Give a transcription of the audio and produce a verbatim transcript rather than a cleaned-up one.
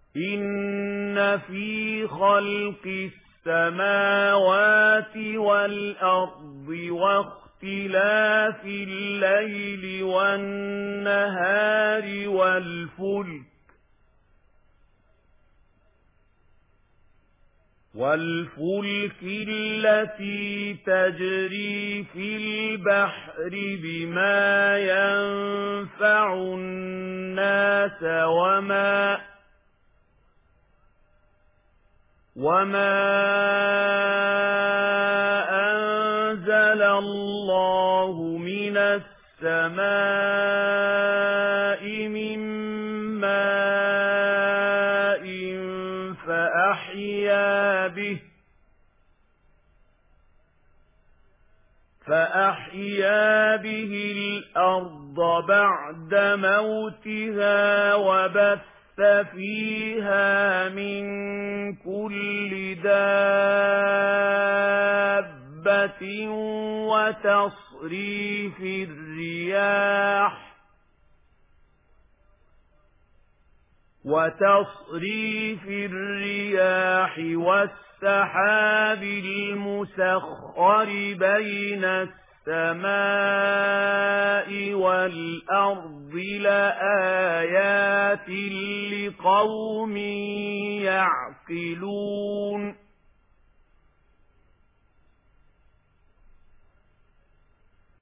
إِنَّ فِي خَلْقِ السَّمَاوَاتِ وَالْأَرْضِ وَاخْتِلَافِ اللَّيْلِ وَالنَّهَارِ وَالْفُلْكِ وَالْفُلْكِ الَّتِي تَجْرِي فِي الْبَحْرِ بِمَا يَنفَعُ النَّاسَ وَمَا وَمَا أَنزَلَ اللَّهُ مِنَ السَّمَاءِ مِن مَّاءٍ فَأَحْيَا بِهِ فَأَحْيَا بِهِ الْأَرْضَ بَعْدَ مَوْتِهَا وَبَثَّ فِيهَا مِن كُلِّ دَابَّةٍ وَتَصْرِيفِ الرِّيَاحِ وَتَصْرِيفِ الرِّيَاحِ وَالسَّحَابِ الْمُسَخَّرِ بَيْنَ السَّمَاءِ وَالْأَرْضِ لَآيَاتٍ لِقَوْمٍ يَعْقِلُونَ